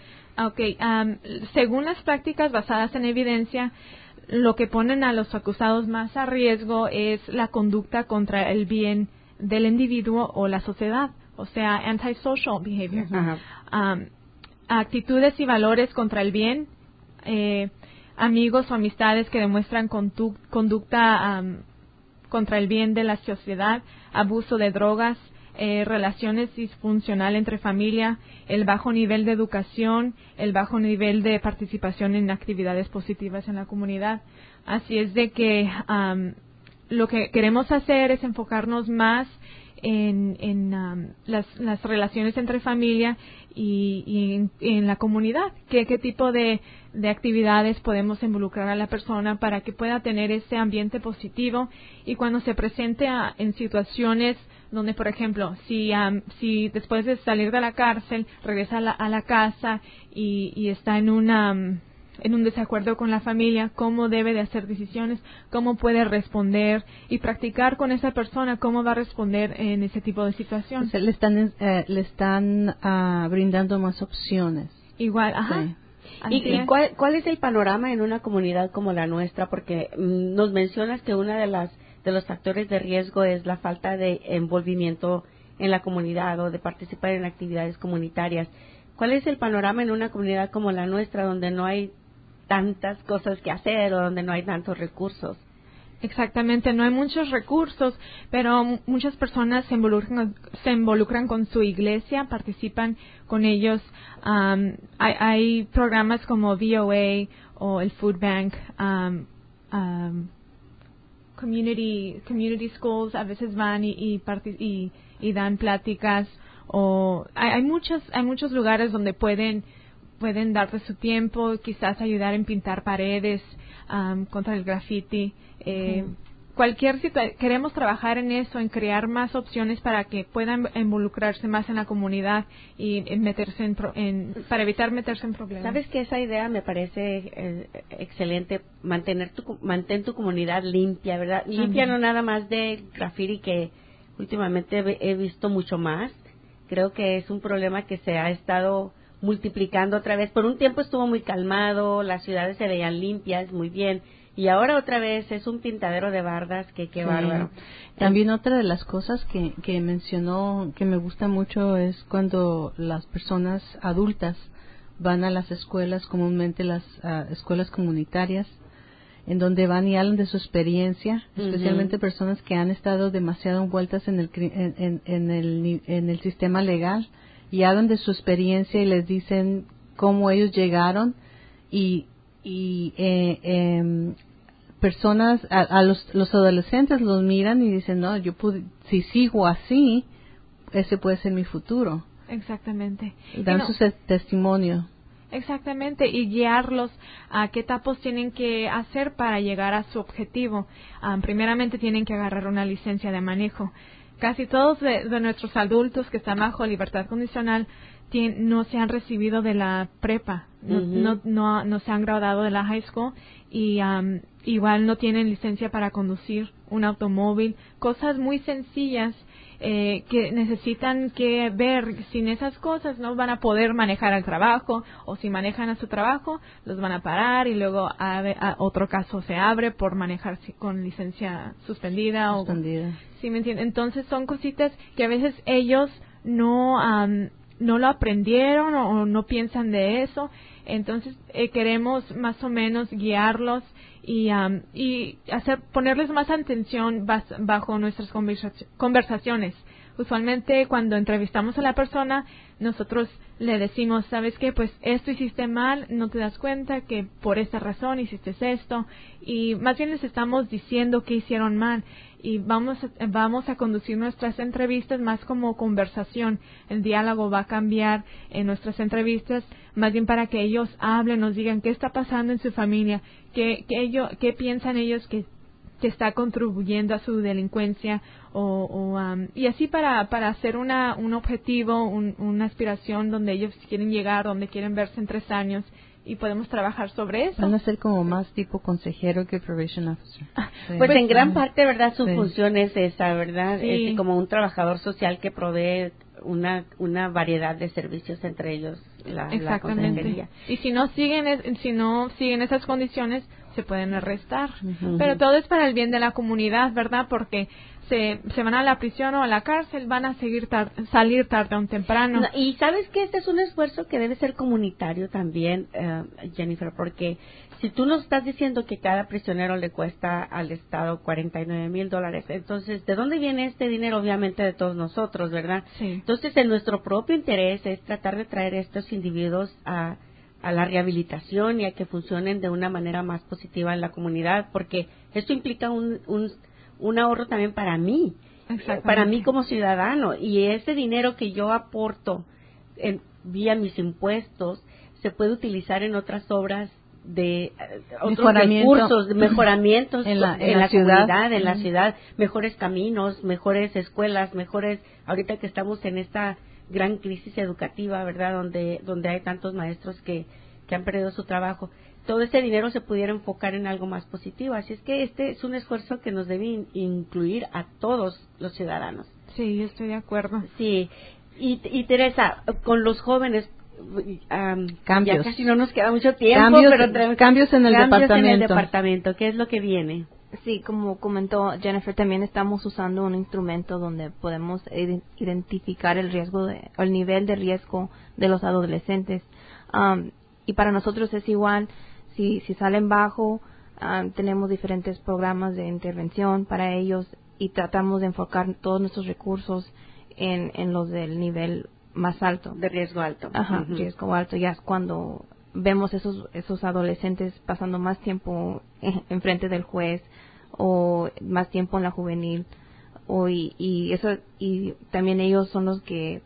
Okay, um, según las prácticas basadas en evidencia, lo que ponen a los acusados más a riesgo es la conducta contra el bien del individuo o la sociedad, o sea, antisocial behavior. Um, actitudes y valores contra el bien, eh, amigos o amistades que demuestran condu- conducta um, contra el bien de la sociedad, abuso de drogas, eh, relaciones disfuncionales entre familia, el bajo nivel de educación, el bajo nivel de participación en actividades positivas en la comunidad. Así es de que um, lo que queremos hacer es enfocarnos más en, en um, las, las relaciones entre familia y, y en, en la comunidad. ¿Qué, qué tipo de, de actividades podemos involucrar a la persona para que pueda tener ese ambiente positivo? Y cuando se presente a, en situaciones donde, por ejemplo, si um, si después de salir de la cárcel regresa a la, a la casa y, y está en una... Um, en un desacuerdo con la familia, cómo debe de hacer decisiones, cómo puede responder y practicar con esa persona cómo va a responder en ese tipo de situación. O sea, le están eh, le están uh, brindando más opciones. Igual, ajá. Sí. ¿Y, y cuál, cuál es el panorama en una comunidad como la nuestra? Porque mm, nos mencionas que una de las de los factores de riesgo es la falta de envolvimiento en la comunidad o de participar en actividades comunitarias. ¿Cuál es el panorama en una comunidad como la nuestra, donde no hay tantas cosas que hacer o donde no hay tantos recursos? Exactamente, no hay muchos recursos, pero muchas personas se involucran, se involucran con su iglesia, participan con ellos. Um, hay, hay programas como V O A o el Food Bank, um, um, community community schools, a veces van y y, y, y dan pláticas, o hay, hay muchos hay muchos lugares donde pueden pueden darte su tiempo, quizás ayudar en pintar paredes, um, contra el graffiti. Eh, uh-huh. Cualquier situación, queremos trabajar en eso, en crear más opciones para que puedan involucrarse más en la comunidad y en meterse en, pro, en para evitar meterse en problemas. Sabes que esa idea me parece eh, excelente, mantener tu mantén tu comunidad limpia, ¿verdad? Limpia uh-huh. no nada más de graffiti, que últimamente he visto mucho más. Creo que es un problema que se ha estado multiplicando otra vez. Por un tiempo estuvo muy calmado, las ciudades se veían limpias, muy bien. Y ahora otra vez es un pintadero de bardas, que qué sí. bárbaro. También otra de las cosas que, que mencionó que me gusta mucho es cuando las personas adultas van a las escuelas, comúnmente las uh, escuelas comunitarias, en donde van y hablan de su experiencia, uh-huh. especialmente personas que han estado demasiado envueltas en el, en, en, en, el, en el sistema legal, y hablan de su experiencia y les dicen cómo ellos llegaron, y, y eh, eh, personas, a, a los, los adolescentes los miran y dicen, no, yo pude, si sigo así, ese puede ser mi futuro. Exactamente. Dan no, su testimonio. Exactamente, y guiarlos a qué etapos tienen que hacer para llegar a su objetivo. Um, primeramente tienen que agarrar una licencia de manejo. Casi todos de, de nuestros adultos que están bajo libertad condicional tien, no se han recibido de la prepa, no, uh-huh. no, no, no se han graduado de la high school, y um, igual no tienen licencia para conducir un automóvil, cosas muy sencillas eh, que necesitan que ver. Sin esas cosas no van a poder manejar al trabajo, o si manejan a su trabajo los van a parar y luego a, a otro caso se abre por manejar con licencia suspendida. suspendida. O, ¿sí me entienden? Entonces son cositas que a veces ellos no um, no lo aprendieron o, o no piensan de eso. Entonces eh, queremos más o menos guiarlos y um, y hacer ponerles más atención bas, bajo nuestras conversaciones. Usualmente cuando entrevistamos a la persona, nosotros le decimos, ¿sabes qué? Pues esto hiciste mal, no te das cuenta que por esta razón hiciste esto, y más bien les estamos diciendo que hicieron mal, y vamos vamos a conducir nuestras entrevistas más como conversación. El diálogo va a cambiar en nuestras entrevistas, más bien para que ellos hablen, nos digan qué está pasando en su familia, qué, qué, ellos, qué piensan ellos que que está contribuyendo a su delincuencia, o, o um, y así para para hacer una un objetivo, un, una aspiración donde ellos quieren llegar, donde quieren verse en tres años, y podemos trabajar sobre eso. Van a ser como más tipo consejero que probation officer. Sí. Pues en gran parte, ¿verdad? Su sí. función es esa, ¿verdad? Sí. Es como un trabajador social que provee una una variedad de servicios, entre ellos la, Exactamente. la consejería. Y si no siguen si no siguen esas condiciones, se pueden arrestar. Uh-huh. Pero todo es para el bien de la comunidad, ¿verdad? Porque se, se van a la prisión o a la cárcel, van a seguir tar- salir tarde o temprano. No, y sabes que este es un esfuerzo que debe ser comunitario también, uh, Jennifer, porque si tú nos estás diciendo que cada prisionero le cuesta al Estado cuarenta y nueve mil dólares, entonces, ¿de dónde viene este dinero? Obviamente de todos nosotros, ¿verdad? Sí. Entonces, en nuestro propio interés es tratar de traer a estos individuos a a la rehabilitación y a que funcionen de una manera más positiva en la comunidad, porque esto implica un, un, un ahorro también para mí, para mí como ciudadano, y ese dinero que yo aporto en, vía mis impuestos se puede utilizar en otras obras de uh, otros recursos, de mejoramientos en la, en en la, la ciudad, comunidad, en uh-huh. la ciudad, mejores caminos, mejores escuelas, mejores, ahorita que estamos en esta gran crisis educativa, ¿verdad? Donde donde hay tantos maestros que, que han perdido su trabajo. Todo ese dinero se pudiera enfocar en algo más positivo. Así es que este es un esfuerzo que nos debe in, incluir a todos los ciudadanos. Sí, yo estoy de acuerdo. Sí. Y, y Teresa, con los jóvenes, um, cambios. Ya casi no nos queda mucho tiempo, cambios, pero tra- cambios en el cambios departamento. en el departamento. ¿Qué es lo que viene? Sí, como comentó Jennifer, también estamos usando un instrumento donde podemos identificar el riesgo, de, el nivel de riesgo de los adolescentes. Um, y para nosotros es igual, si, si salen bajo, um, tenemos diferentes programas de intervención para ellos y tratamos de enfocar todos nuestros recursos en, en los del nivel más alto. De riesgo alto. Ajá, uh-huh. riesgo alto. Ya es cuando vemos esos esos adolescentes pasando más tiempo en frente del juez o más tiempo en la juvenil o y, y eso y también ellos son los que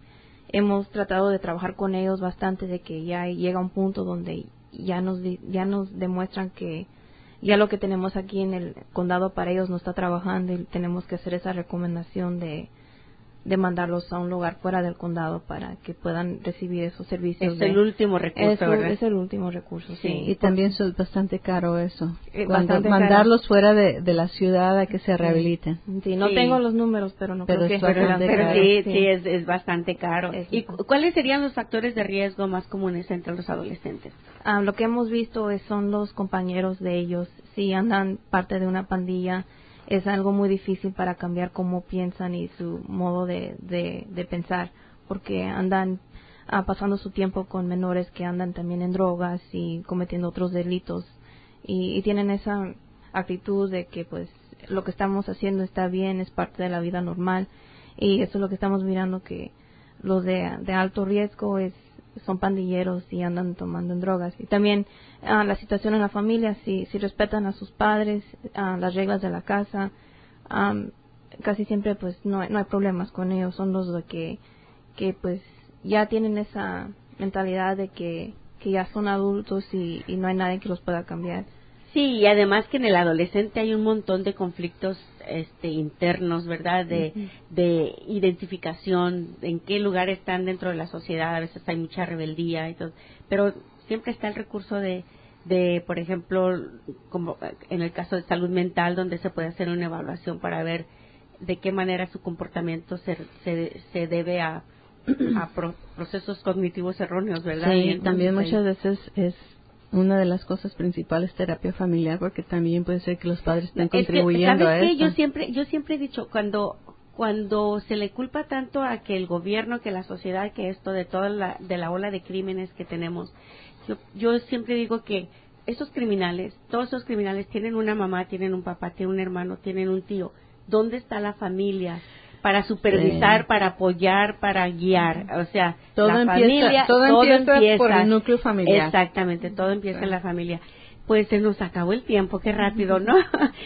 hemos tratado de trabajar con ellos bastante, de que ya llega un punto donde ya nos ya nos demuestran que ya lo que tenemos aquí en el condado para ellos no está trabajando y tenemos que hacer esa recomendación de de mandarlos a un lugar fuera del condado para que puedan recibir esos servicios. Es de, el último recurso, es, ¿verdad? Es el último recurso, sí. sí y también es bastante caro eso. Eh, Cuando caro. mandarlos fuera de, de la ciudad a que se rehabiliten. Sí, no sí. tengo los números, pero no pero creo que... Pero, pero sí, sí, sí es, es bastante caro. Es ¿Y cu- cuáles serían los factores de riesgo más comunes entre los adolescentes? Ah, lo que hemos visto es, son los compañeros de ellos. Si andan parte de una pandilla, es algo muy difícil para cambiar cómo piensan y su modo de, de, de pensar, porque andan ah, pasando su tiempo con menores que andan también en drogas y cometiendo otros delitos y, y tienen esa actitud de que pues lo que estamos haciendo está bien, es parte de la vida normal y eso es lo que estamos mirando, que los de, de alto riesgo es son pandilleros y andan tomando en drogas. Y también uh, la situación en la familia, si, si respetan a sus padres, uh, las reglas de la casa, um, casi siempre pues no, no hay problemas con ellos. Son los de que, que pues ya tienen esa mentalidad de que, que ya son adultos y, y no hay nadie que los pueda cambiar. Sí, y además que en el adolescente hay un montón de conflictos este, internos, ¿verdad? De, uh-huh. de identificación, en qué lugar están dentro de la sociedad. A veces hay mucha rebeldía y todo. Pero siempre está el recurso de, de, por ejemplo, como en el caso de salud mental, donde se puede hacer una evaluación para ver de qué manera su comportamiento se, se, se debe a, a pro, procesos cognitivos erróneos, ¿verdad? Sí, entonces, también muchas veces es una de las cosas principales, terapia familiar, porque también puede ser que los padres estén es que, contribuyendo ¿sabes a qué? esto. Yo siempre, yo siempre he dicho, cuando cuando se le culpa tanto a que el gobierno, que la sociedad, que esto de toda la, de la ola de crímenes que tenemos, yo, yo siempre digo que esos criminales, todos esos criminales tienen una mamá, tienen un papá, tienen un hermano, tienen un tío. ¿Dónde está la familia? Para supervisar, sí. para apoyar, para guiar, o sea, todo la empieza, familia, todo, todo empieza, empieza por el núcleo familiar. Exactamente, todo empieza sí. en la familia. Pues se nos acabó el tiempo, qué rápido, ¿no?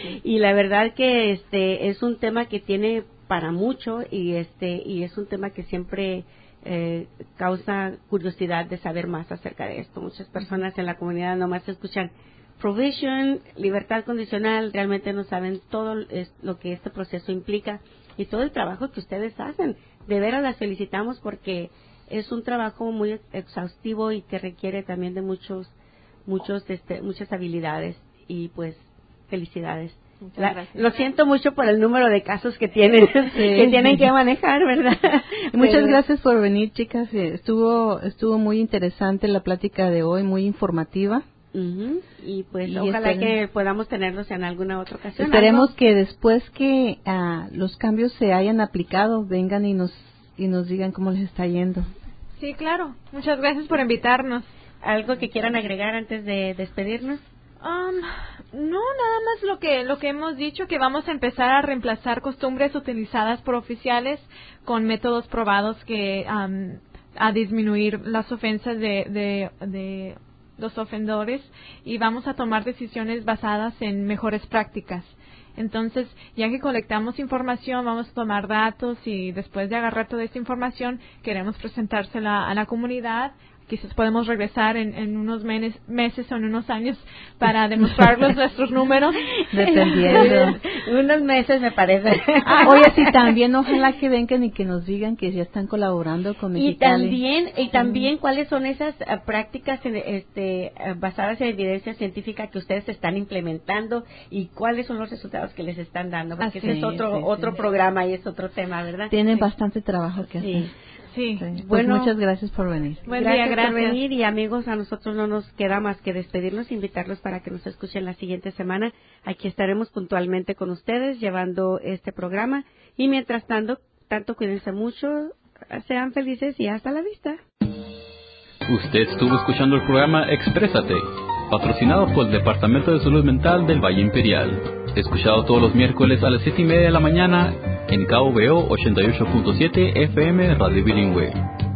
Y la verdad que este es un tema que tiene para mucho y este y es un tema que siempre eh, causa curiosidad de saber más acerca de esto. Muchas personas en la comunidad nomás escuchan probation, libertad condicional, realmente no saben todo lo que este proceso implica y todo el trabajo que ustedes hacen. De veras las felicitamos porque es un trabajo muy exhaustivo y que requiere también de muchos, muchos, este, muchas habilidades y pues felicidades. La, lo siento mucho por el número de casos que tienen, sí. que tienen que manejar, ¿verdad? Muchas Pero, gracias por venir, chicas. Estuvo, estuvo muy interesante la plática de hoy, muy informativa. Uh-huh. Y pues y ojalá esperen. que podamos tenerlos en alguna otra ocasión. Esperemos ¿algo? que después que uh, los cambios se hayan aplicado, vengan y nos y nos digan cómo les está yendo. Sí, claro. Muchas gracias por invitarnos. ¿Algo que quieran agregar antes de despedirnos? Um, no, nada más lo que lo que hemos dicho, que vamos a empezar a reemplazar costumbres utilizadas por oficiales con métodos probados que um, a disminuir las ofensas de, de, de los ofendores y vamos a tomar decisiones basadas en mejores prácticas. Entonces, ya que colectamos información, vamos a tomar datos y después de agarrar toda esta información, queremos presentársela a la comunidad. Quizás podemos regresar en, en unos menes, meses o en unos años para demostrarles nuestros números. Dependiendo. Unos meses me parece. Ah, oye, sí, también ojalá que vengan y que nos digan que ya están colaborando con Mexicali. Y también, y también mm. cuáles son esas uh, prácticas en, este, uh, basadas en evidencia científica que ustedes están implementando y cuáles son los resultados que les están dando. Porque Así, ese es otro, sí, otro sí. programa y es otro tema, ¿verdad? Tienen sí. bastante trabajo que hacer. Sí. Sí. Pues Bueno, muchas gracias por venir. Buen gracias, día, gracias por venir, y amigos, a nosotros no nos queda más que despedirnos, invitarlos para que nos escuchen la siguiente semana. Aquí estaremos puntualmente con ustedes llevando este programa, y mientras tanto, tanto cuídense mucho, sean felices y hasta la vista. Usted estuvo escuchando el programa Exprésate, patrocinado por el Departamento de Salud Mental del Valle Imperial. Escuchado todos los miércoles a las siete y media de la mañana en K V O ochenta y ocho punto siete F M Radio Bilingüe.